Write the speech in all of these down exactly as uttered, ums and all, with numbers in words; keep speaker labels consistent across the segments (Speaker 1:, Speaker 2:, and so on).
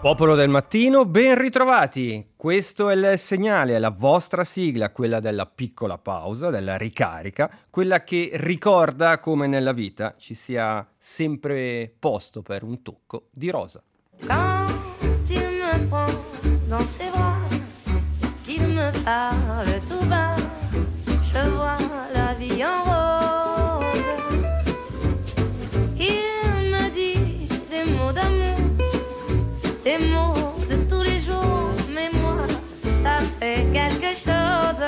Speaker 1: Popolo del mattino, ben ritrovati. Questo è il segnale, è la vostra sigla, quella della piccola pausa, della ricarica, quella che ricorda come nella vita ci sia sempre posto per un tocco di rosa.
Speaker 2: Quand il me prend dans ses bras, qu'il me parle tout bas, je vois la vie en rose. Il me dit des mots d'amour, des mots de tous les jours, mais moi, ça fait quelque chose.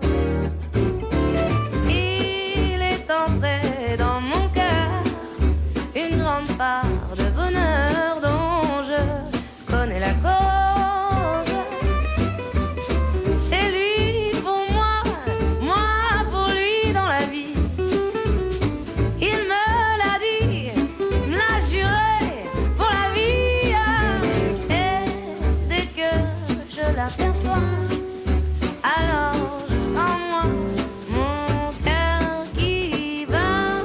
Speaker 2: Il est entré dans mon cœur une grande part de bonheur dont je connais la cause. C'est lui pour moi, moi pour lui dans la vie. Il me l'a dit, me l'a juré pour la vie. Et dès que je l'aperçois, alors je sens moi mon cœur qui bat.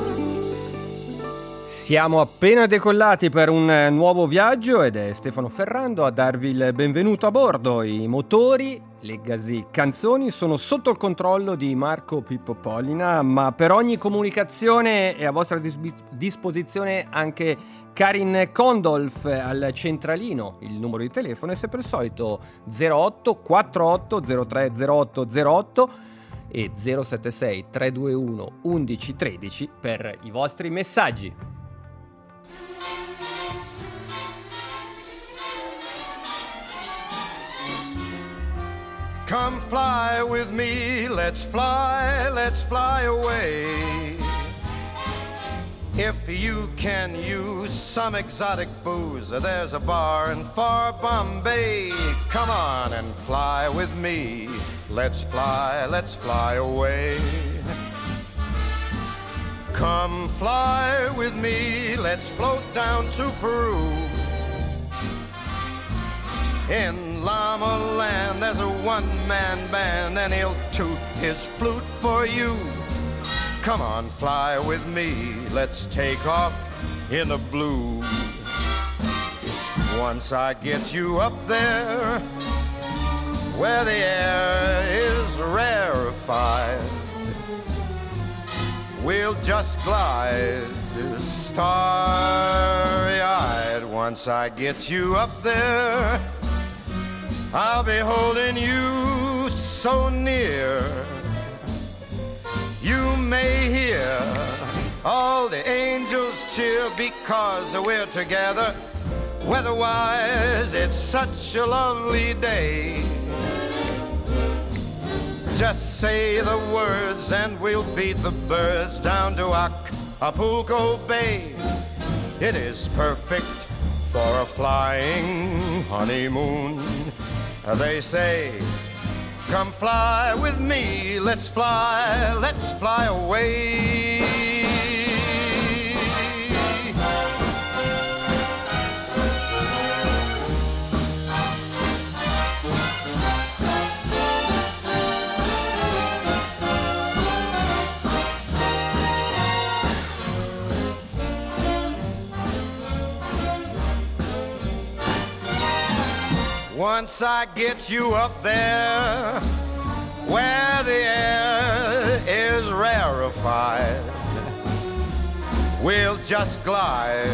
Speaker 1: Siamo appena decollati per un nuovo viaggio ed è Stefano Ferrando a darvi il benvenuto a bordo. I motori, le gasi canzoni sono sotto il controllo di Marco Pippo Pollina, ma per ogni comunicazione è a vostra dis- disposizione anche Karin Kondolf al centralino. Il numero di telefono è sempre il solito zero otto quarantotto zero tre zero otto zero otto e zero sette sei tre due uno undici tredici per i vostri messaggi.
Speaker 3: Come fly with me, let's fly, let's fly away. If you can use some exotic booze, there's a bar in far Bombay. Come on and fly with me, let's fly, let's fly away. Come fly with me, let's float down to Peru. In Llama Land there's a one-man band and he'll toot his flute for you. Come on, fly with me, let's take off in the blue. Once I get you up there, where the air is rarefied, we'll just glide starry-eyed. Once I get you up there, I'll be holding you so near. You may hear all the angels cheer because we're together. Weather-wise, it's such a lovely day. Just say the words and we'll beat the birds down to Acapulco Bay. It is perfect for a flying honeymoon. They say, come fly with me, let's fly, let's fly away. Once I get you up there, where the air is rarefied, we'll just glide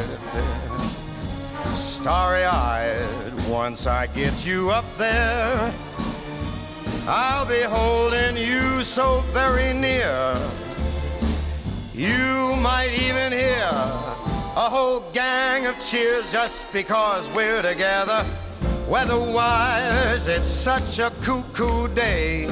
Speaker 3: starry-eyed. Once I get you up there, I'll be holding you so very near. You might even hear a whole gang of cheers just because we're together. Weather-wise, it's such a cuckoo day.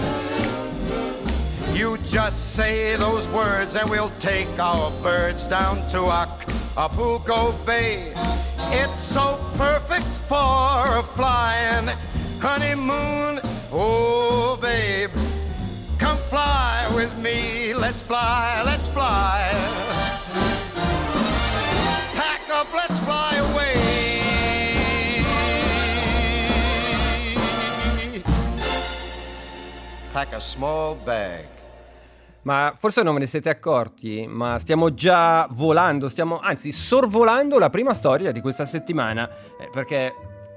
Speaker 3: You just say those words and we'll take our birds down to Acapulco Bay. It's so perfect for a flying honeymoon. Oh, babe, come fly with me. Let's fly, let's fly. Pack up, let's fly away. Pack a small bag.
Speaker 1: Ma forse non ve ne siete accorti, ma stiamo già volando, stiamo anzi sorvolando la prima storia di questa settimana, eh, perché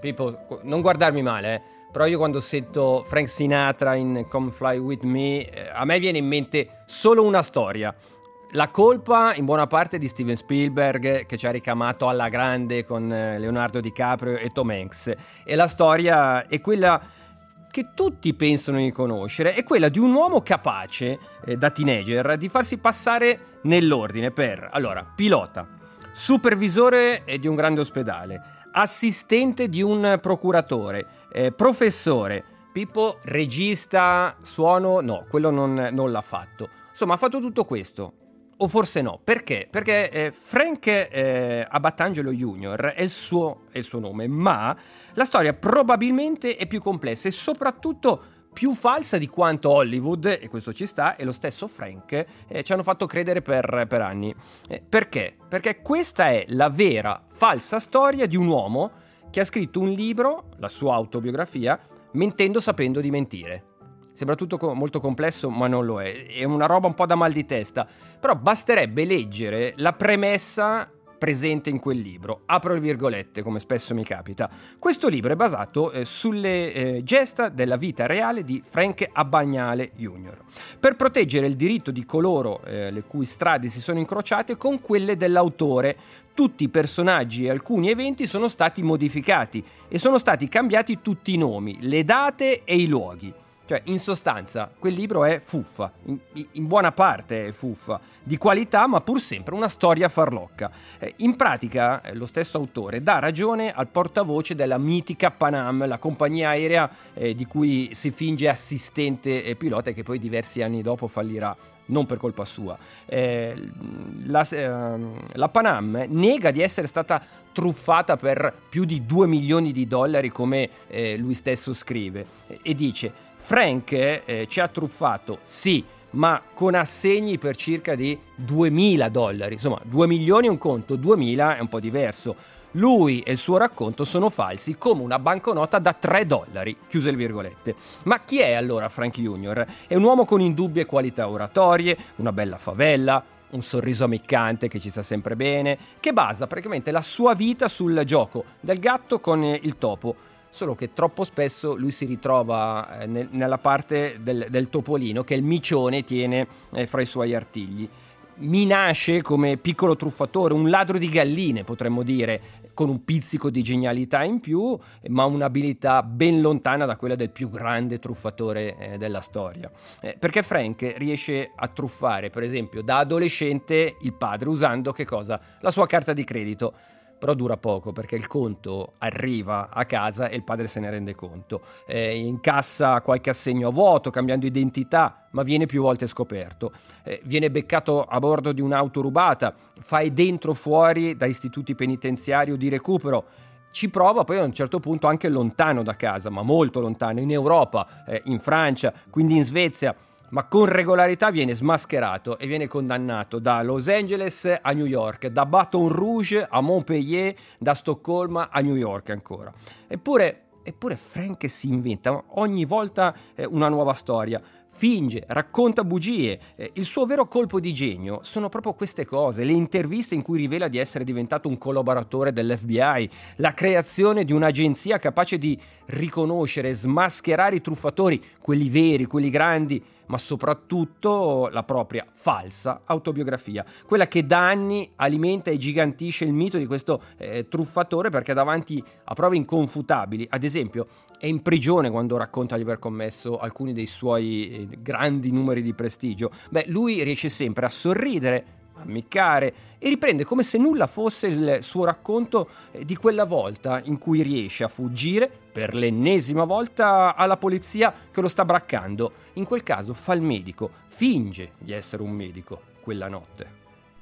Speaker 1: Pippo, non guardarmi male, eh, però io quando sento Frank Sinatra in Come Fly With Me, eh, a me viene in mente solo una storia. La colpa in buona parte di Steven Spielberg, che ci ha ricamato alla grande con Leonardo DiCaprio e Tom Hanks, e la storia è quella che tutti pensano di conoscere, è quella di un uomo capace, eh, da teenager, di farsi passare nell'ordine per, allora, pilota, supervisore di un grande ospedale, assistente di un procuratore, eh, professore. Pippo, regista, suono, no, quello non, non l'ha fatto. Insomma, ha fatto tutto questo. O forse no, perché? Perché eh, Frank eh, Abatangelo junior è il, suo, è il suo nome, ma la storia probabilmente è più complessa e soprattutto più falsa di quanto Hollywood, e questo ci sta, e lo stesso Frank eh, ci hanno fatto credere per, per anni. Eh, perché? Perché questa è la vera, falsa storia di un uomo che ha scritto un libro, la sua autobiografia, mentendo sapendo di mentire. Sembra tutto co- molto complesso, ma non lo è. È una roba un po' da mal di testa. Però basterebbe leggere la premessa presente in quel libro. Apro le virgolette, come spesso mi capita. Questo libro è basato eh, sulle eh, gesta della vita reale di Frank Abagnale junior per proteggere il diritto di coloro eh, le cui strade si sono incrociate con quelle dell'autore. Tutti i personaggi e alcuni eventi sono stati modificati e sono stati cambiati tutti i nomi, le date e i luoghi. Cioè, in sostanza, quel libro è fuffa, in, in buona parte è fuffa, di qualità ma pur sempre una storia farlocca. Eh, in pratica, eh, lo stesso autore dà ragione al portavoce della mitica Pan Am, la compagnia aerea eh, di cui si finge assistente e pilota e che poi diversi anni dopo fallirà. Non per colpa sua. Eh, la, eh, la Pan Am nega di essere stata truffata per più di due milioni di dollari, come eh, lui stesso scrive, e, e dice: Frank eh, ci ha truffato, sì, ma con assegni per circa di duemila dollari. Insomma, due milioni è un conto, duemila è un po' diverso. Lui e il suo racconto sono falsi come una banconota da tre dollari, chiuse le virgolette. Ma chi è allora Frank junior? È un uomo con indubbie qualità oratorie, una bella favella, un sorriso ammiccante che ci sta sempre bene, che basa praticamente la sua vita sul gioco del gatto con il topo. Solo che troppo spesso lui si ritrova eh, nel, nella parte del, del topolino che il micione tiene eh, fra i suoi artigli. Mi nasce come piccolo truffatore, un ladro di galline potremmo dire, con un pizzico di genialità in più, ma un'abilità ben lontana da quella del più grande truffatore eh, della storia. Eh, perché Frank riesce a truffare, per esempio, da adolescente il padre usando che cosa? La sua carta di credito. Però dura poco perché il conto arriva a casa e il padre se ne rende conto. Eh, incassa qualche assegno a vuoto cambiando identità, ma viene più volte scoperto. Eh, viene beccato a bordo di un'auto rubata, fai dentro fuori da istituti penitenziari o di recupero. Ci prova poi a un certo punto anche lontano da casa, ma molto lontano, in Europa, eh, in Francia, quindi in Svezia. Ma con regolarità viene smascherato e viene condannato da Los Angeles a New York, da Baton Rouge a Montpellier, da Stoccolma a New York ancora. Eppure, eppure Frank si inventa ogni volta eh, una nuova storia. Finge, racconta bugie. Eh, il suo vero colpo di genio sono proprio queste cose, le interviste in cui rivela di essere diventato un collaboratore dell'F B I, la creazione di un'agenzia capace di riconoscere, smascherare i truffatori, quelli veri, quelli grandi, ma soprattutto la propria falsa autobiografia, quella che da anni alimenta e gigantisce il mito di questo eh, truffatore, perché davanti a prove inconfutabili, ad esempio, è in prigione quando racconta di aver commesso alcuni dei suoi eh, grandi numeri di prestigio. Beh, lui riesce sempre a sorridere, ammiccare e riprende come se nulla fosse il suo racconto di quella volta in cui riesce a fuggire per l'ennesima volta alla polizia che lo sta braccando. In quel caso fa il medico, finge di essere un medico quella notte.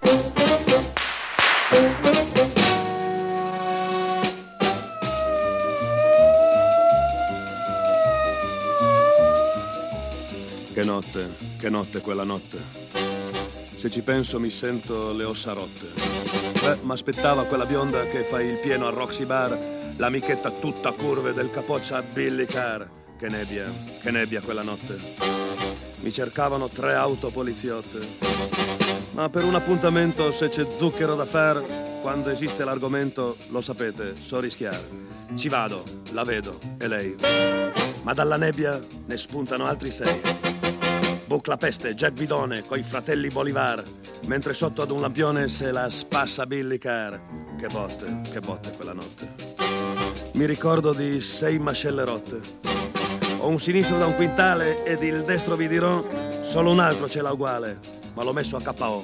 Speaker 4: Che notte, che notte quella notte. Se ci penso mi sento le ossa rotte. Beh, m'aspettava quella bionda che fa il pieno al Roxy Bar, l'amichetta tutta curve del capoccia a Billy Carr. Che nebbia, che nebbia quella notte. Mi cercavano tre auto poliziotte. Ma per un appuntamento, se c'è zucchero da far, quando esiste l'argomento, lo sapete, so rischiare. Ci vado, la vedo, e lei. Ma dalla nebbia ne spuntano altri sei. Bucla Peste, Jack Bidone, coi fratelli Bolivar, mentre sotto ad un lampione se la spassa Billy Carr. Che botte, che botte quella notte. Mi ricordo di sei mascelle rotte. Ho un sinistro da un quintale ed il destro vi dirò, solo un altro ce l'ha uguale, ma l'ho messo a K O.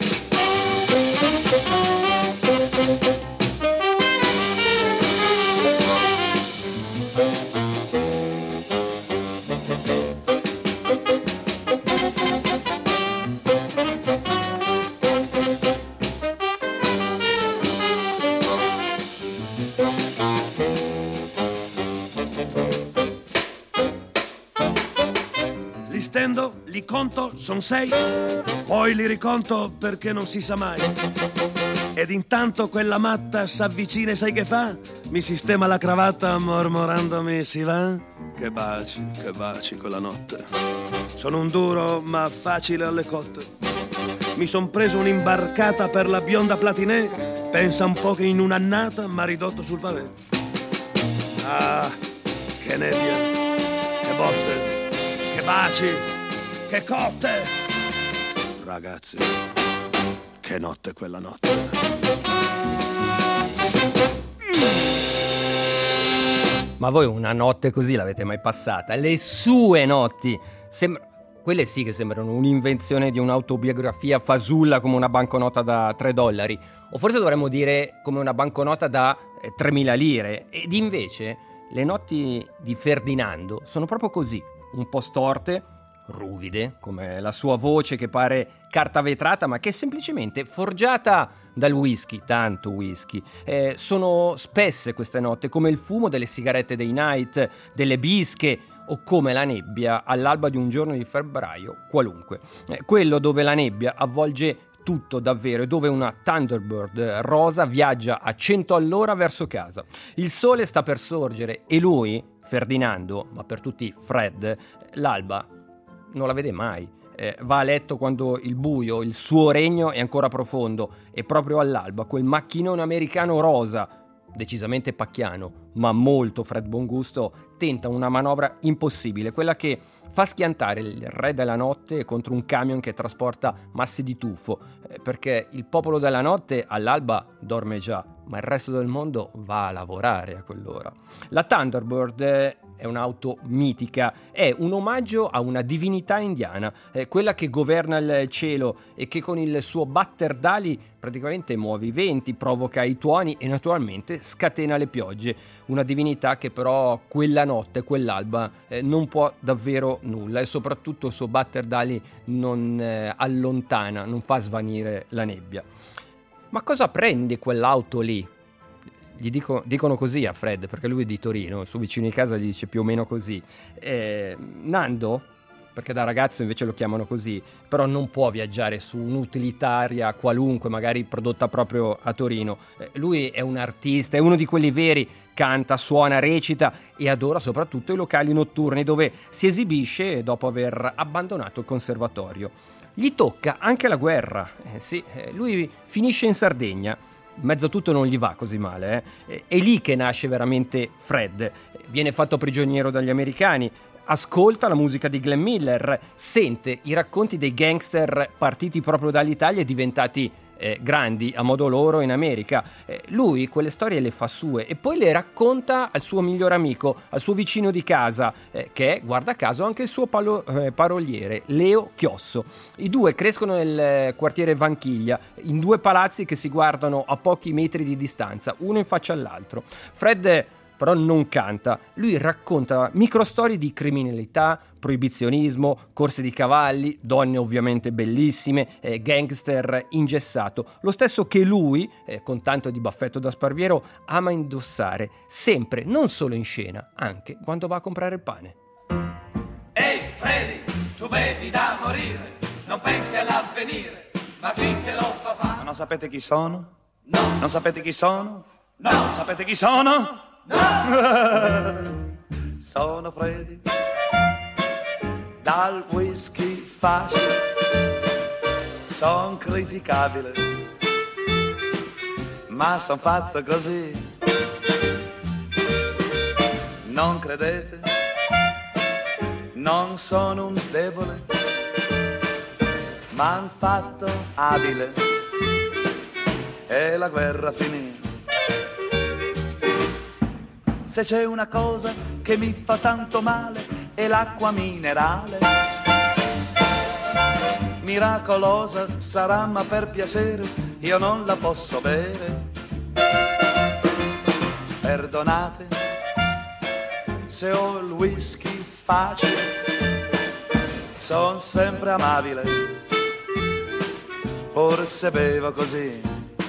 Speaker 4: Li conto, son sei, poi li riconto perché non si sa mai. Ed intanto quella matta s'avvicina e sai che fa? Mi sistema la cravatta mormorandomi si va. Che baci, che baci quella notte. Sono un duro ma facile alle cotte. Mi son preso un'imbarcata per la bionda Platinè. Pensa un po' che in un'annata m'ha ridotto sul pavé. Ah, che nebbia, che botte, che baci, che cotte! Ragazzi, che notte quella notte.
Speaker 1: Ma voi una notte così l'avete mai passata? Le sue notti? Sembra... Quelle sì che sembrano un'invenzione di un'autobiografia fasulla come una banconota da tre dollari. O forse dovremmo dire come una banconota da eh, tremila lire. Ed invece le notti di Ferdinando sono proprio così, un po' storte, ruvide, come la sua voce che pare carta vetrata ma che è semplicemente forgiata dal whisky, tanto whisky. Eh, sono spesse queste notte, come il fumo delle sigarette dei night, delle bische, o come la nebbia all'alba di un giorno di febbraio qualunque. Eh, quello dove la nebbia avvolge tutto davvero e dove una Thunderbird rosa viaggia a cento all'ora verso casa. Il sole sta per sorgere e lui, Ferdinando, ma per tutti Fred, l'alba non la vede mai. Eh, va a letto quando il buio, il suo regno è ancora profondo e proprio all'alba quel macchinone americano rosa, decisamente pacchiano, ma molto Fred Bongusto, tenta una manovra impossibile, quella che fa schiantare il re della notte contro un camion che trasporta massi di tufo, eh, perché il popolo della notte all'alba dorme già, ma il resto del mondo va a lavorare a quell'ora. La Thunderbird eh, è un'auto mitica, è un omaggio a una divinità indiana, eh, quella che governa il cielo e che con il suo batter d'ali praticamente muove i venti, provoca i tuoni e naturalmente scatena le piogge. Una divinità che però quella notte, quell'alba, eh, non può davvero nulla e soprattutto il suo batter d'ali non eh, allontana, non fa svanire la nebbia. Ma cosa prende quell'auto lì? Gli dico, dicono così a Fred, perché lui è di Torino, il suo vicino di casa gli dice più o meno così. Eh, Nando, perché da ragazzo invece lo chiamano così, però non può viaggiare su un'utilitaria qualunque, magari prodotta proprio a Torino. Eh, lui è un artista, è uno di quelli veri, canta, suona, recita e adora soprattutto i locali notturni dove si esibisce dopo aver abbandonato il conservatorio. Gli tocca anche la guerra, eh, sì, eh, lui finisce in Sardegna. In mezzo a tutto non gli va così male, eh? È lì che nasce veramente Fred. Viene fatto prigioniero dagli americani, ascolta la musica di Glenn Miller, sente i racconti dei gangster partiti proprio dall'Italia e diventati eh, grandi a modo loro in America. Eh, lui quelle storie le fa sue e poi le racconta al suo migliore amico, al suo vicino di casa, eh, che è, guarda caso, anche il suo palo- eh, paroliere, Leo Chiosso. I due crescono nel quartiere Vanchiglia, in due palazzi che si guardano a pochi metri di distanza, uno in faccia all'altro. Fred però non canta, lui racconta microstorie di criminalità, proibizionismo, corse di cavalli, donne ovviamente bellissime, eh, gangster ingessato, lo stesso che lui, eh, con tanto di baffetto da sparviero, ama indossare, sempre, non solo in scena, anche quando va a comprare il pane.
Speaker 5: Ehi Freddy, tu bevi da morire, non pensi all'avvenire, ma chi te lo fa fare?
Speaker 6: Ma non sapete chi sono?
Speaker 5: No,
Speaker 6: Non sapete chi sono?
Speaker 5: no,
Speaker 6: Non sapete chi sono?
Speaker 5: no!
Speaker 6: Sono Freddy, dal whisky facile, son criticabile, ma son fatto così. non credete, non sono un debole, m'han fatto abile e la guerra finì. Se c'è una cosa che mi fa tanto male è l'acqua minerale. Miracolosa sarà, ma per piacere io non la posso bere. Perdonate se ho il whisky facile, son sempre amabile, pur se bevo così.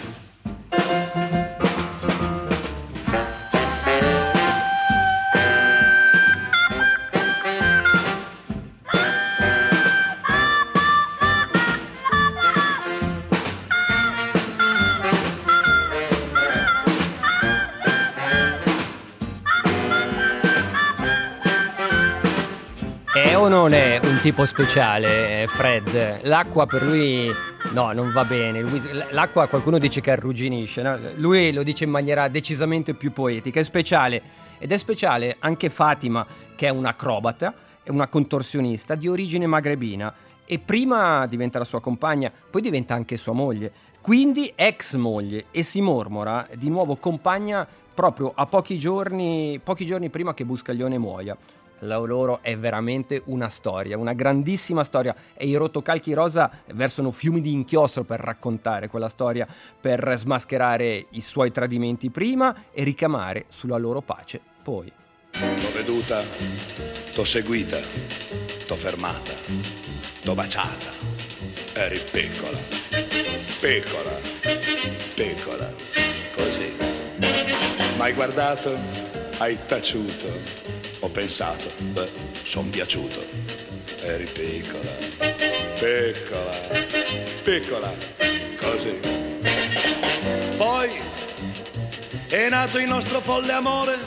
Speaker 1: O non è un tipo speciale, Fred? L'acqua per lui no, non va bene. L'acqua qualcuno dice che arrugginisce, no? Lui lo dice in maniera decisamente più poetica. È speciale, ed è speciale anche Fatima, che è un'acrobata, è una contorsionista di origine magrebina, e prima diventa la sua compagna, poi diventa anche sua moglie, quindi ex moglie, e si mormora di nuovo compagna proprio a pochi giorni, pochi giorni prima che Buscaglione muoia. La loro è veramente una storia, una grandissima storia, e i Rotocalchi Rosa versano fiumi di inchiostro per raccontare quella storia, per smascherare i suoi tradimenti prima e ricamare sulla loro pace poi.
Speaker 4: T'ho veduta, t'ho seguita, t'ho fermata, t'ho baciata, eri piccola, piccola, piccola, così. M'hai guardato, hai taciuto. Ho pensato, beh, son piaciuto. Eri piccola, piccola, piccola, così. Poi è nato il nostro folle amore,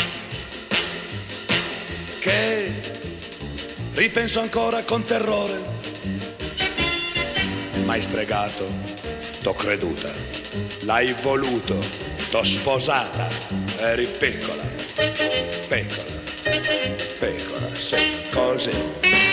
Speaker 4: che ripenso ancora con terrore. M'hai stregato, t'ho creduta, l'hai voluto, t'ho sposata. Eri piccola, piccola, pecora, sei così.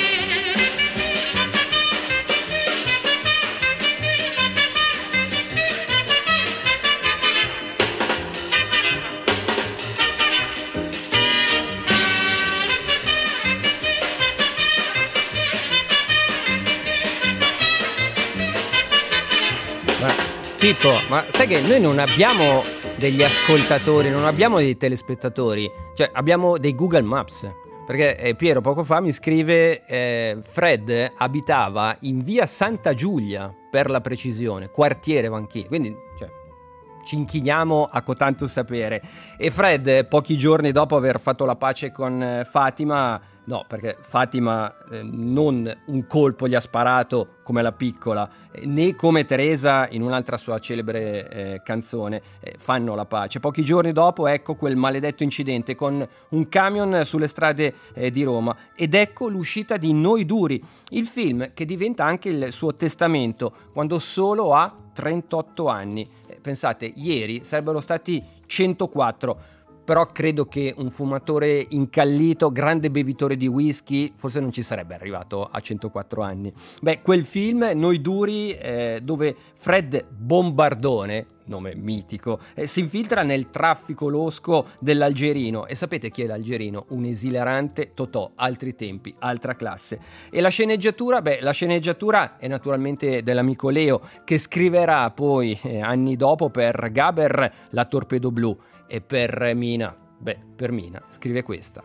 Speaker 1: Ma Pippo, ma sai che noi non abbiamo degli ascoltatori, non abbiamo dei telespettatori, cioè abbiamo dei Google Maps, perché eh, Piero poco fa mi scrive eh, Fred abitava in via Santa Giulia, per la precisione, quartiere Vanchini, quindi cioè, ci inchiniamo a cotanto sapere. E Fred pochi giorni dopo aver fatto la pace con eh, Fatima, no, perché Fatima eh, non un colpo gli ha sparato come la piccola, eh, né come Teresa in un'altra sua celebre eh, canzone, eh, fanno la pace. Pochi giorni dopo, ecco quel maledetto incidente con un camion sulle strade eh, di Roma, ed ecco l'uscita di Noi Duri, il film che diventa anche il suo testamento, quando solo ha trentotto anni. Eh, pensate, ieri sarebbero stati centoquattro. Però credo che un fumatore incallito, grande bevitore di whisky, forse non ci sarebbe arrivato a centoquattro anni. Beh, quel film, Noi Duri, eh, dove Fred Bombardone, nome mitico, eh, si infiltra nel traffico losco dell'Algerino. E sapete chi è l'Algerino? Un esilarante Totò, altri tempi, altra classe. E la sceneggiatura? Beh, la sceneggiatura è naturalmente dell'amico Leo, che scriverà poi, eh, anni dopo, per Gaber La Torpedo Blu. E per Mina, beh, per Mina scrive questa.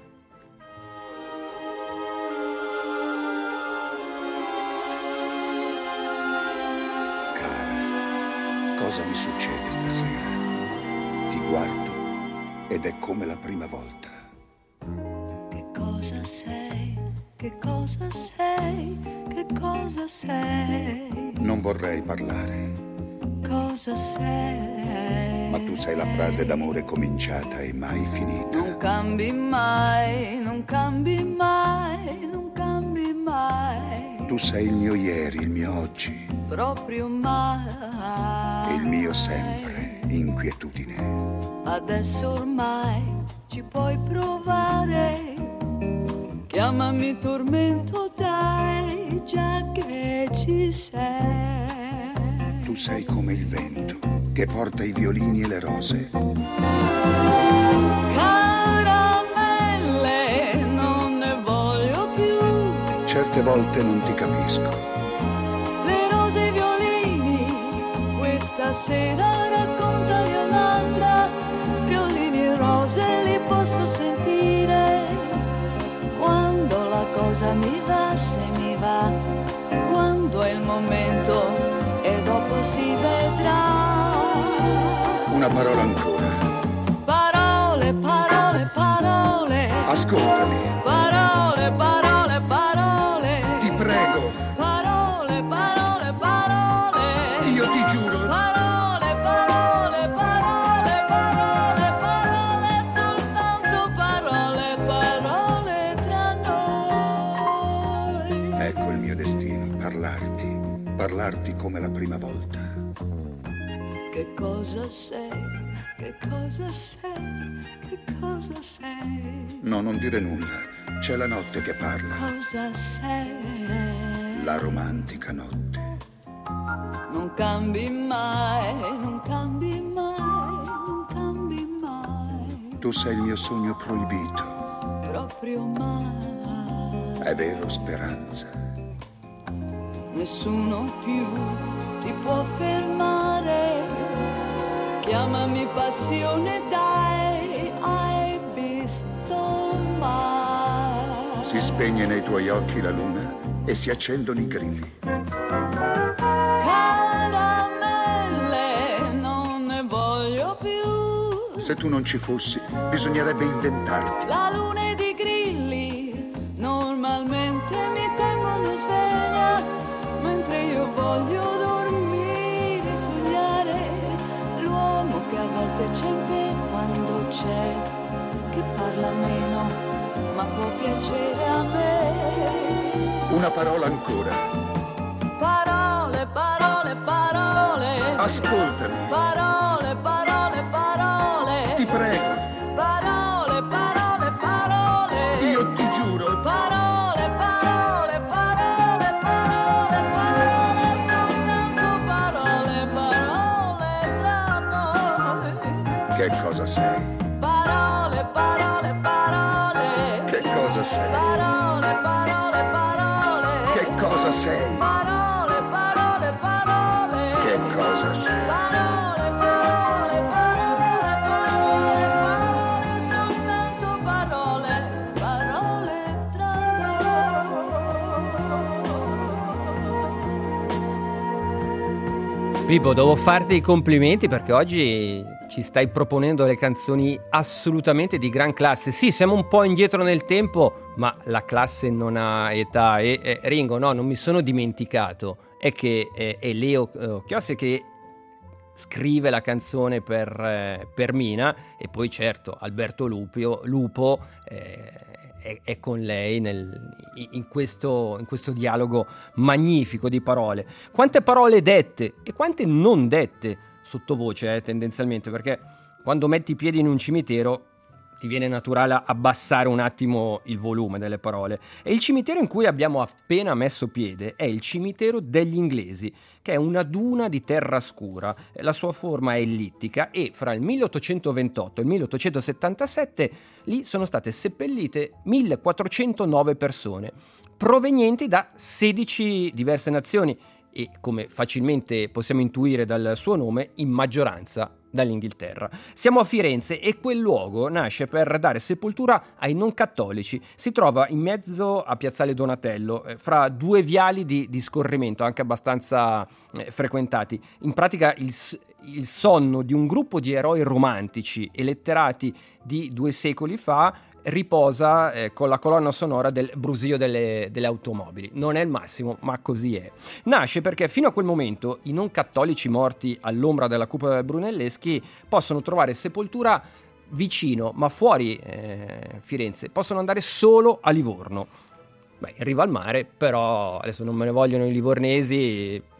Speaker 7: Cara, cosa mi succede stasera? Ti guardo ed è come la prima volta.
Speaker 2: Che cosa sei? Che cosa sei? Che cosa sei?
Speaker 7: Non vorrei parlare.
Speaker 2: Cosa sei?
Speaker 7: Ma tu sei la frase d'amore cominciata e mai finita.
Speaker 2: Non cambi mai, non cambi mai, non cambi mai.
Speaker 7: Tu sei il mio ieri, il mio oggi.
Speaker 2: Proprio mai.
Speaker 7: Il mio sempre, inquietudine.
Speaker 2: Adesso ormai ci puoi provare.
Speaker 8: chiamami tormento, dai, già che ci sei.
Speaker 7: Tu sei come il vento che porta i violini e le rose.
Speaker 8: Caramelle, non ne voglio più.
Speaker 7: Certe volte non ti capisco.
Speaker 8: Le rose e i violini, questa sera raccontali un'altra. Violini e rose li posso sentire quando la cosa mi va, se mi va, quando è il momento e dopo si vedrà.
Speaker 7: Una parola ancora.
Speaker 8: Parole, parole, parole.
Speaker 7: Ascoltami.
Speaker 8: Parole, parole, parole.
Speaker 7: Ti prego.
Speaker 8: Parole, parole, parole.
Speaker 7: Io ti giuro.
Speaker 8: Parole, parole, parole, parole, parole, soltanto parole, parole tra noi.
Speaker 7: Ecco il mio destino, parlarti, parlarti come la prima volta.
Speaker 8: Che cosa sei? Che cosa sei? Che cosa sei?
Speaker 7: No, non dire nulla. C'è la notte che parla.
Speaker 8: Cosa sei?
Speaker 7: La romantica notte.
Speaker 8: Non cambi mai, non cambi mai, non cambi mai.
Speaker 7: Tu sei il mio sogno proibito.
Speaker 8: Proprio mai.
Speaker 7: È vero, Speranza.
Speaker 8: Nessuno più ti può fermare. Chiamami passione, dai, hai visto mai?
Speaker 7: Si spegne nei tuoi occhi la luna e si accendono i grilli.
Speaker 8: Caramelle, non ne voglio più.
Speaker 7: Se tu non ci fossi, bisognerebbe inventarti.
Speaker 8: La luna ed i grilli normalmente mi tengono sveglia, mentre io voglio dormire, sognare. L'uomo che a volte c'è in te quando c'è, che parla meno, ma può piacere a me.
Speaker 7: Una parola ancora.
Speaker 8: Parole, parole, parole.
Speaker 7: Ascoltami.
Speaker 8: Parole, parole, parole.
Speaker 7: Ti prego.
Speaker 8: Parole, parole, parole.
Speaker 7: Io ti giuro.
Speaker 8: Parole, parole, parole, parole, parole, soltanto parole, parole tra noi.
Speaker 7: Che cosa sei?
Speaker 8: Parole, parole, parole.
Speaker 7: Che cosa sei?
Speaker 8: Parole, parole, parole.
Speaker 7: Che cosa sei?
Speaker 8: Parole, parole, parole.
Speaker 7: Che cosa sei?
Speaker 8: Parole, parole, parole, parole, parole, soltanto parole, parole tra noi.
Speaker 1: Pippo, devo farti i complimenti perché oggi ci stai proponendo le canzoni assolutamente di gran classe. Sì, siamo un po' indietro nel tempo, ma la classe non ha età. E eh, Ringo, no, non mi sono dimenticato, è che eh, è Leo eh, Chiossi che scrive la canzone per, eh, per Mina, e poi certo Alberto Lupio, Lupo eh, è, è con lei nel, in, questo, in questo dialogo magnifico di parole. Quante parole dette e quante non dette sottovoce, eh, tendenzialmente, perché quando metti i piedi in un cimitero ti viene naturale abbassare un attimo il volume delle parole. E il cimitero in cui abbiamo appena messo piede è il cimitero degli inglesi, che è una duna di terra scura. La sua forma è ellittica e fra il milleottocentoventotto e il milleottocentosettantasette lì sono state seppellite millequattrocentonove persone, provenienti da sedici diverse nazioni e, come facilmente possiamo intuire dal suo nome, in maggioranza dall'Inghilterra. Siamo a Firenze e quel luogo nasce per dare sepoltura ai non cattolici. Si trova in mezzo a Piazzale Donatello, eh, fra due viali di, di scorrimento anche abbastanza eh, frequentati. In pratica il, il sonno di un gruppo di eroi romantici e letterati di due secoli fa riposa eh, con la colonna sonora del brusio delle, delle automobili. Non è il massimo, ma così è. Nasce perché fino a quel momento i non cattolici morti all'ombra della cupola Brunelleschi possono trovare sepoltura vicino, ma fuori eh, Firenze. Possono andare solo a Livorno. Beh, in riva al mare, però adesso non me ne vogliono i livornesi,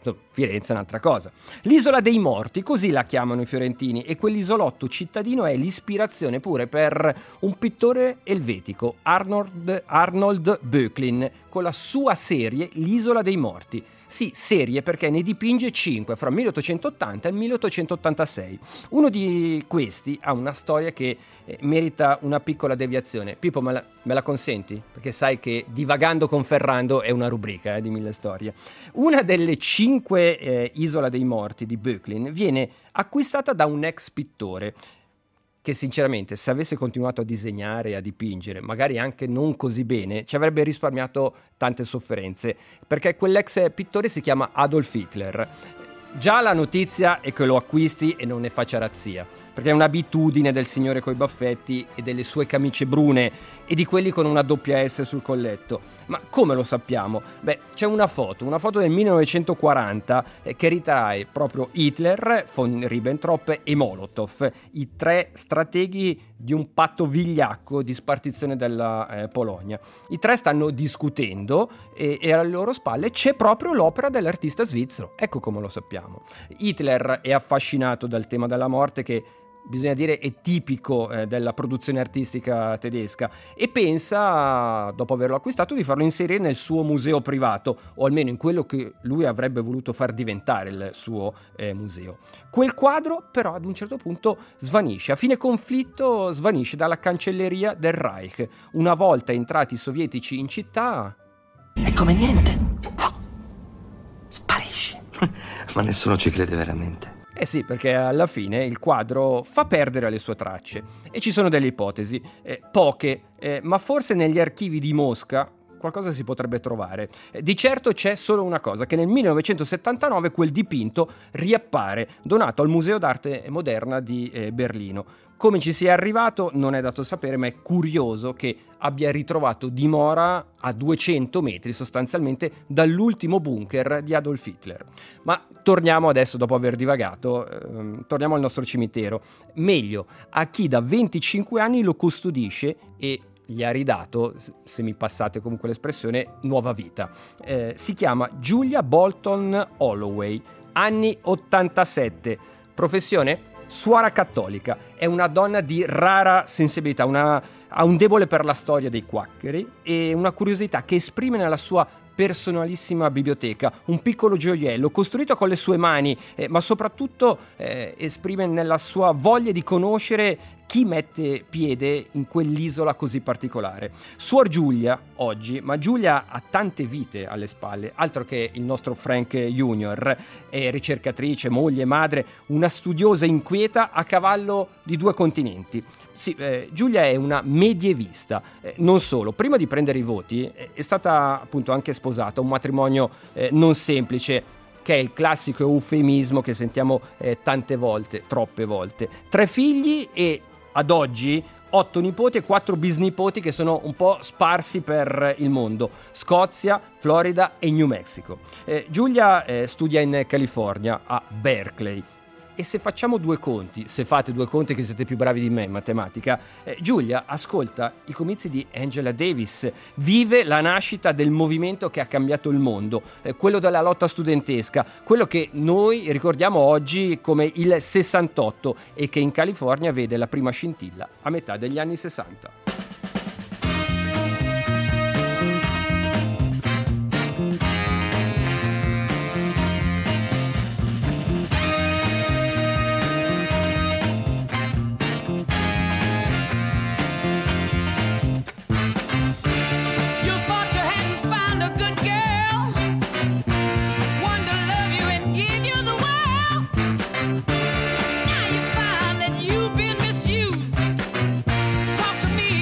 Speaker 1: Firenze è un'altra cosa. L'isola dei morti, così la chiamano i fiorentini, e quell'isolotto cittadino è l'ispirazione pure per un pittore elvetico, Arnold, Arnold Böcklin, con la sua serie L'isola dei morti. Sì, serie, perché ne dipinge cinque fra milleottocentottanta e milleottocentottantasei. Uno di questi ha una storia che eh, merita una piccola deviazione. Pippo, me la, me la consenti? Perché sai che Divagando con Ferrando è una rubrica eh, di mille storie. Una delle cinque eh, Isola dei Morti di Böcklin viene acquistata da un ex pittore che sinceramente, se avesse continuato a disegnare e a dipingere, magari anche non così bene, ci avrebbe risparmiato tante sofferenze, perché quell'ex pittore si chiama Adolf Hitler. Già la notizia è che lo acquisti e non ne faccia razzia, perché è un'abitudine del signore coi baffetti e delle sue camicie brune e di quelli con una doppia S sul colletto. Ma come lo sappiamo? Beh, c'è una foto, una foto del millenovecentoquaranta eh, che ritrae proprio Hitler, von Ribbentrop e Molotov, i tre strateghi di un patto vigliacco di spartizione della eh, Polonia. I tre stanno discutendo e, e alle loro spalle c'è proprio l'opera dell'artista svizzero. Ecco come lo sappiamo. Hitler è affascinato dal tema della morte, che bisogna dire è tipico eh, della produzione artistica tedesca, e pensa, dopo averlo acquistato, di farlo inserire nel suo museo privato, o almeno in quello che lui avrebbe voluto far diventare il suo eh, museo. Quel quadro però ad un certo punto svanisce, a fine conflitto svanisce dalla cancelleria del Reich. Una volta entrati i sovietici in città,
Speaker 9: è come niente, sparisce. Ma nessuno ci crede veramente.
Speaker 1: Eh sì, perché alla fine il quadro fa perdere le sue tracce e ci sono delle ipotesi, eh, poche, eh, ma forse negli archivi di Mosca qualcosa si potrebbe trovare. Eh, di certo c'è solo una cosa, che nel millenovecentosettantanove quel dipinto riappare, donato al Museo d'Arte Moderna di eh, Berlino. Come ci sia arrivato non è dato sapere, ma è curioso che abbia ritrovato dimora a duecento metri sostanzialmente dall'ultimo bunker di Adolf Hitler. Ma torniamo adesso, dopo aver divagato, ehm, torniamo al nostro cimitero. Meglio, a chi da venticinque anni lo custodisce e gli ha ridato, se mi passate comunque l'espressione, nuova vita. Eh, si chiama Julia Bolton Holloway, anni ottantasette, professione? Suora cattolica. È una donna di rara sensibilità, una, ha un debole per la storia dei quaccheri e una curiosità che esprime nella sua personalissima biblioteca, un piccolo gioiello costruito con le sue mani, eh, ma soprattutto eh, esprime nella sua voglia di conoscere chi mette piede in quell'isola così particolare. Suor Giulia oggi, ma Giulia ha tante vite alle spalle, altro che il nostro Frank Junior, è ricercatrice, moglie, madre, una studiosa inquieta a cavallo di due continenti. Sì, eh, Giulia è una medievista, eh, non solo, prima di prendere i voti eh, è stata appunto anche sposata, un matrimonio eh, non semplice, che è il classico eufemismo che sentiamo eh, tante volte, troppe volte. Tre figli e ad oggi otto nipoti e quattro bisnipoti che sono un po' sparsi per il mondo: Scozia, Florida e New Mexico. Eh, Giulia eh, studia in California, a Berkeley. E se facciamo due conti, se fate due conti che siete più bravi di me in matematica, eh, Giulia ascolta i comizi di Angela Davis, vive la nascita del movimento che ha cambiato il mondo, eh, quello della lotta studentesca, quello che noi ricordiamo oggi come il sessantotto e che in California vede la prima scintilla a metà degli anni sessanta.
Speaker 2: Now you find that you've been misused. Talk to me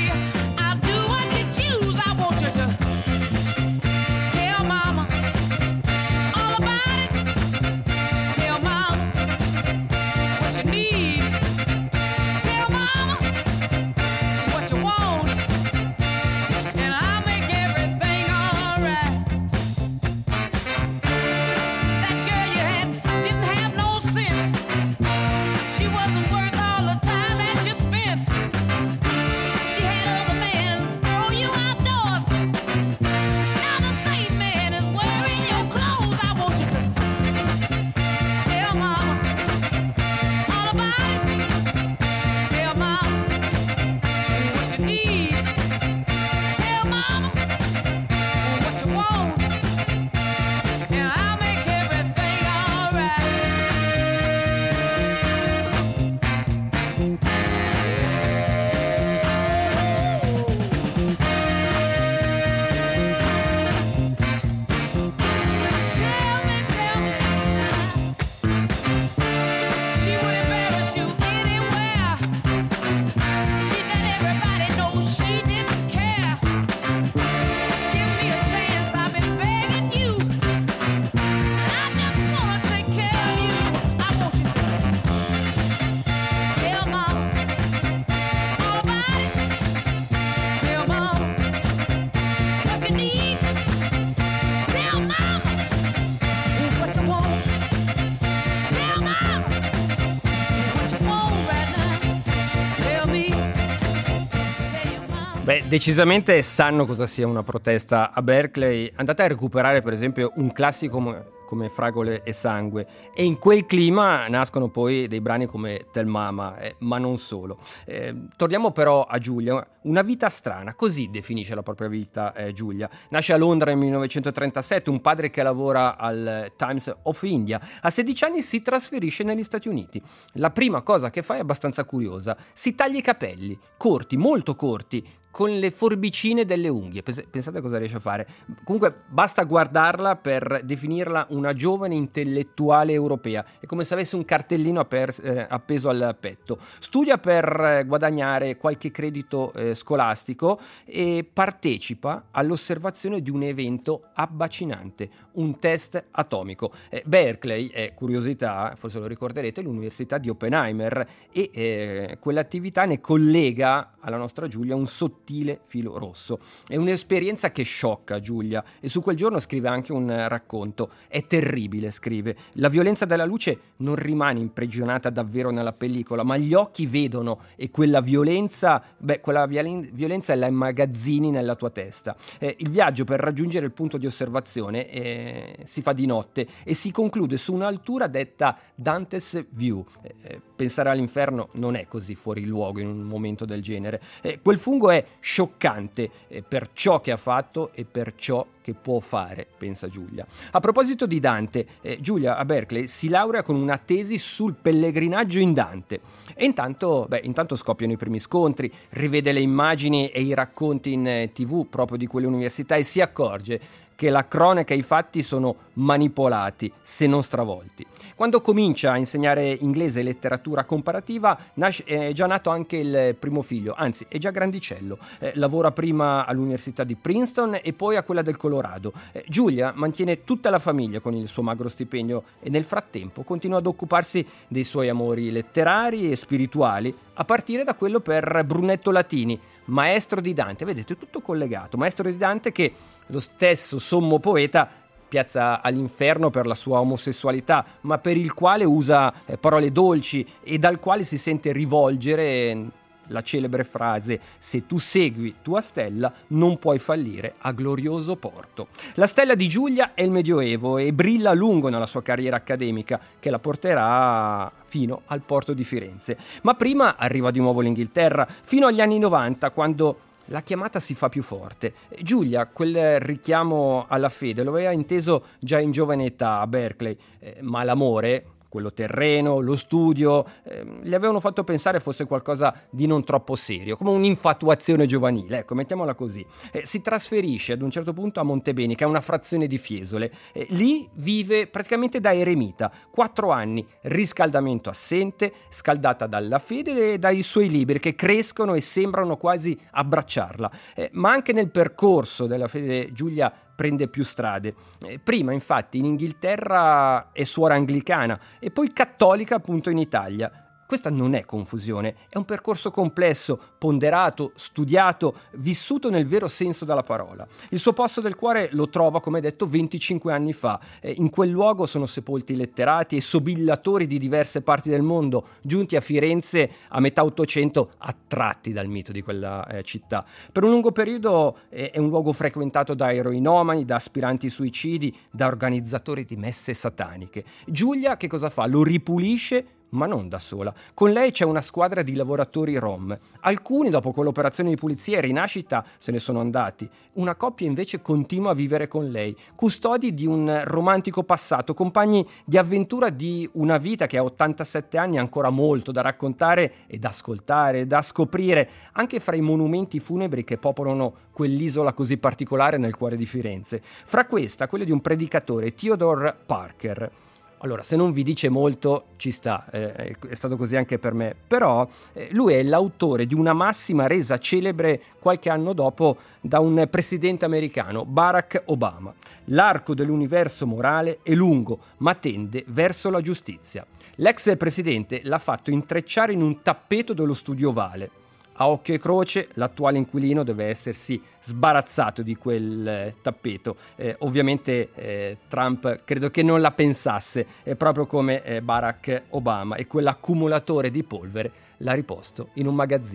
Speaker 1: Beh, decisamente sanno cosa sia una protesta a Berkeley. Andate a recuperare per esempio un classico come, come Fragole e Sangue, e in quel clima nascono poi dei brani come Tell Mama, eh, ma non solo. Eh, torniamo però a Giulia. Una vita strana, così definisce la propria vita eh, Giulia. Nasce a Londra nel millenovecentotrentasette, un padre che lavora al Times of India. A sedici anni si trasferisce negli Stati Uniti. La prima cosa che fa è abbastanza curiosa: si taglia i capelli, corti, molto corti, con le forbicine delle unghie. Pensate cosa riesce a fare. Comunque basta guardarla per definirla una giovane intellettuale europea. È come se avesse un cartellino aper- eh, appeso al petto. Studia per eh, guadagnare qualche credito eh, scolastico e partecipa all'osservazione di un evento abbacinante, un test atomico. Eh, Berkeley è, curiosità, forse lo ricorderete, l'università di Oppenheimer, e eh, quell'attività ne collega alla nostra Giulia un sottile filo rosso. È un'esperienza che sciocca Giulia, e su quel giorno scrive anche un racconto. È terribile, scrive. La violenza della luce non rimane imprigionata davvero nella pellicola, ma gli occhi vedono, e quella violenza, beh, quella violenza la immagazzini nella tua testa. Eh, il viaggio per raggiungere il punto di osservazione eh, si fa di notte e si conclude su un'altura detta Dante's View. Eh, pensare all'inferno non è così fuori luogo in un momento del genere. Eh, quel fungo è scioccante eh, per ciò che ha fatto e per ciò che può fare, pensa Giulia. A proposito di Dante, eh, Giulia a Berkeley si laurea con una tesi sul pellegrinaggio in Dante, e intanto, beh, intanto scoppiano i primi scontri, rivede le immagini e i racconti in eh, tv proprio di quell'università e si accorge che la cronaca e i fatti sono manipolati, se non stravolti. Quando comincia a insegnare inglese e letteratura comparativa, nasce, è già nato anche il primo figlio, anzi è già grandicello. Eh, lavora prima all'università di Princeton e poi a quella del Colorado. Eh, Giulia mantiene tutta la famiglia con il suo magro stipendio e nel frattempo continua ad occuparsi dei suoi amori letterari e spirituali, a partire da quello per Brunetto Latini, maestro di Dante. Vedete, tutto collegato. Maestro di Dante che lo stesso sommo poeta piazza all'inferno per la sua omosessualità, ma per il quale usa eh, parole dolci e dal quale si sente rivolgere la celebre frase: se tu segui tua stella non puoi fallire a glorioso porto. La stella di Giulia è il Medioevo e brilla a lungo nella sua carriera accademica, che la porterà fino al porto di Firenze. Ma prima arriva di nuovo l'Inghilterra, fino agli anni novanta, quando la chiamata si fa più forte. Giulia quel richiamo alla fede lo aveva inteso già in giovane età a Berkeley, eh, ma l'amore, quello terreno, lo studio, eh, gli avevano fatto pensare fosse qualcosa di non troppo serio, come un'infatuazione giovanile, ecco, mettiamola così. Eh, si trasferisce ad un certo punto a Montebeni, che è una frazione di Fiesole. Eh, lì vive praticamente da eremita, quattro anni, riscaldamento assente, scaldata dalla fede e dai suoi libri che crescono e sembrano quasi abbracciarla. Eh, ma anche nel percorso della fede Giulia prende più strade. Eh, prima, infatti, in Inghilterra è suora anglicana e poi cattolica appunto in Italia. Questa non è confusione, è un percorso complesso, ponderato, studiato, vissuto nel vero senso della parola. Il suo posto del cuore lo trova, come detto, venticinque anni fa. Eh, in quel luogo sono sepolti letterati e sobillatori di diverse parti del mondo, giunti a Firenze a metà Ottocento, attratti dal mito di quella eh, città. Per un lungo periodo eh, è un luogo frequentato da eroinomani, da aspiranti suicidi, da organizzatori di messe sataniche. Giulia che cosa fa? Lo ripulisce, ma non da sola. Con lei c'è una squadra di lavoratori rom. Alcuni, dopo quell'operazione di pulizia e rinascita, se ne sono andati. Una coppia invece continua a vivere con lei, custodi di un romantico passato, compagni di avventura di una vita che a ottantasette anni ha ancora molto da raccontare e da ascoltare, da scoprire, anche fra i monumenti funebri che popolano quell'isola così particolare nel cuore di Firenze. Fra questa, quello di un predicatore, Theodore Parker. Allora, se non vi dice molto, ci sta, eh, è stato così anche per me, però eh, lui è l'autore di una massima resa celebre qualche anno dopo da un presidente americano, Barack Obama. L'arco dell'universo morale è lungo, ma tende verso la giustizia. L'ex presidente l'ha fatto intrecciare in un tappeto dello studio ovale. A occhio e croce l'attuale inquilino deve essersi sbarazzato di quel eh, tappeto. Eh, ovviamente eh, Trump credo che non la pensasse, eh, proprio come eh, Barack Obama, e quell'accumulatore di polvere l'ha riposto in un magazzino.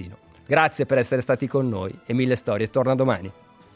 Speaker 1: Grazie per essere stati con noi e Mille Storie torna domani.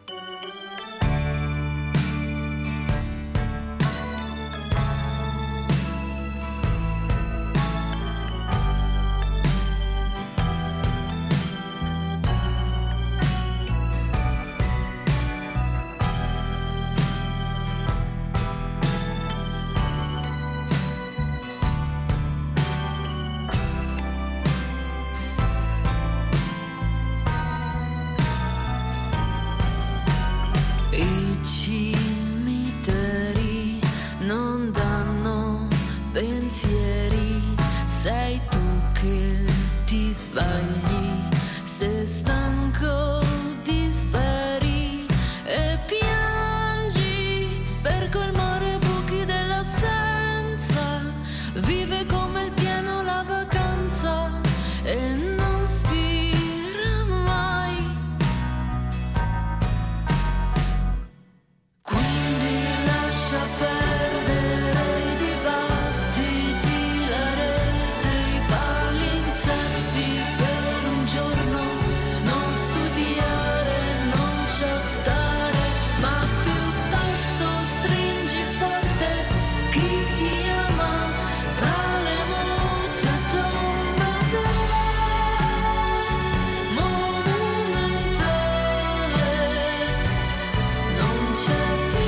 Speaker 8: I cimiteri non danno pensieri, sei tu che ti sbagli, se stanco disperi e piangi per quel mare buchi dell'assenza, vive come il pieno la vacanza e non spira mai. Lascia perdere i dibattiti, la rete, i palinsesti per un giorno, non studiare, non chattare, ma piuttosto stringi forte chi ti ama fra le mute tombe monumentale, non c'è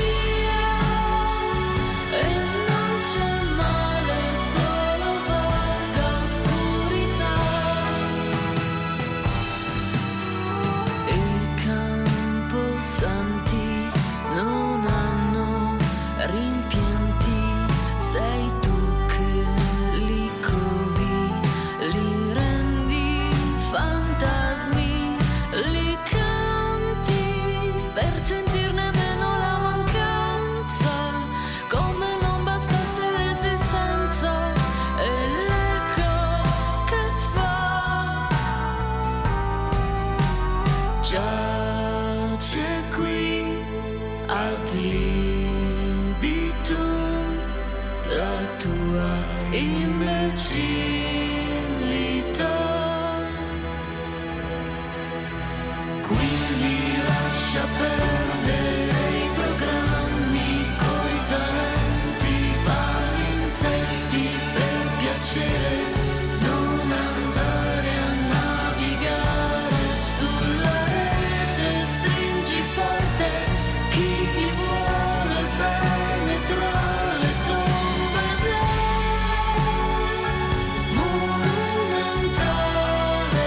Speaker 8: rimpianti, sei tu che li covi, li rendi fantasmi, li canti per sentirne meno la mancanza, come non bastasse l'esistenza e l'eco che fa. Giace qui ad libitum la tua imbecillità, quindi lascia perdere i programmi coi talenti palinsesti per piacere, non andare a navigare sulla rete, stringi forte chi ti vuole bene tra le tombe monumentale,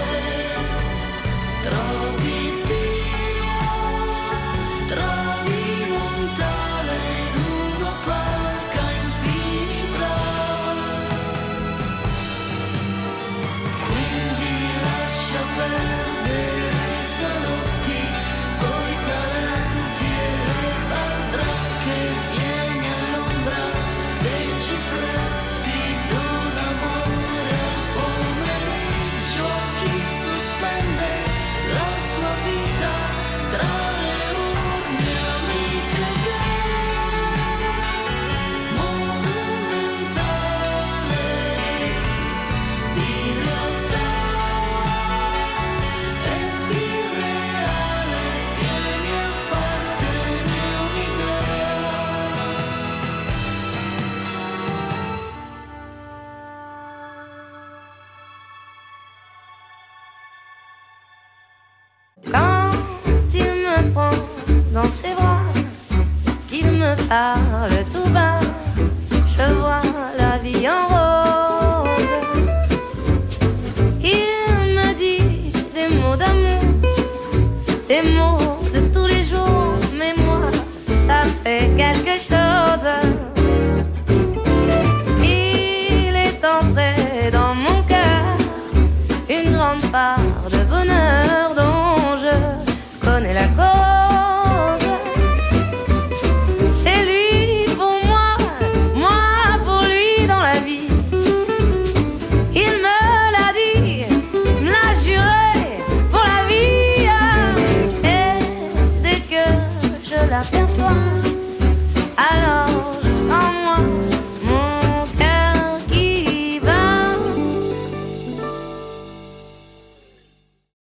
Speaker 8: trovi Dio, trovi montale in un'opaca infinità, quindi lascia perdere i salotti coi talenti e le baldracche, vieni all'ombra dei cipressi d'un amore al pomeriggio a chi sospende la sua vita tra le urne amiche gay, monumentale di realtà e di reale, vieni a fartene un'idea.
Speaker 2: Quand il me prend dans ses bras, qu'il me parle tout bas, je vois la vie en rose. Il me dit des mots d'amour, des mots